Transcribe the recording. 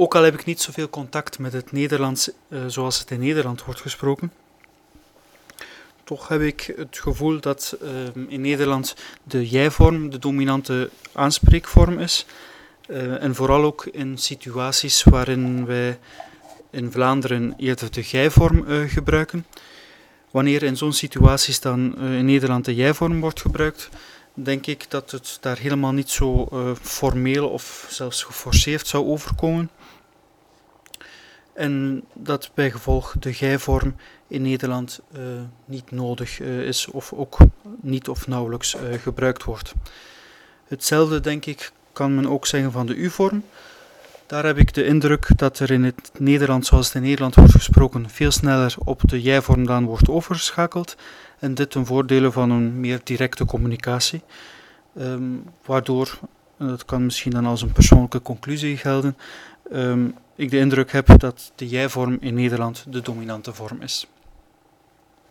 Ook al heb ik niet zoveel contact met het Nederlands zoals het in Nederland wordt gesproken, toch heb ik het gevoel dat in Nederland de jij-vorm de dominante aanspreekvorm is. En vooral ook in situaties waarin wij in Vlaanderen eerder de gij-vorm gebruiken. Wanneer in zo'n situaties dan in Nederland de jij-vorm wordt gebruikt, denk ik dat het daar helemaal niet zo formeel of zelfs geforceerd zou overkomen. En dat bij gevolg de gij-vorm in Nederland niet nodig is of ook niet of nauwelijks gebruikt wordt. Hetzelfde, denk ik, kan men ook zeggen van de u-vorm. Daar heb ik de indruk dat er in het Nederlands, zoals het in Nederland wordt gesproken, veel sneller op de jij-vorm dan wordt overgeschakeld. En dit ten voordele van een meer directe communicatie. Waardoor, en dat kan misschien dan als een persoonlijke conclusie gelden, ik de indruk heb dat de jij-vorm in Nederland de dominante vorm is.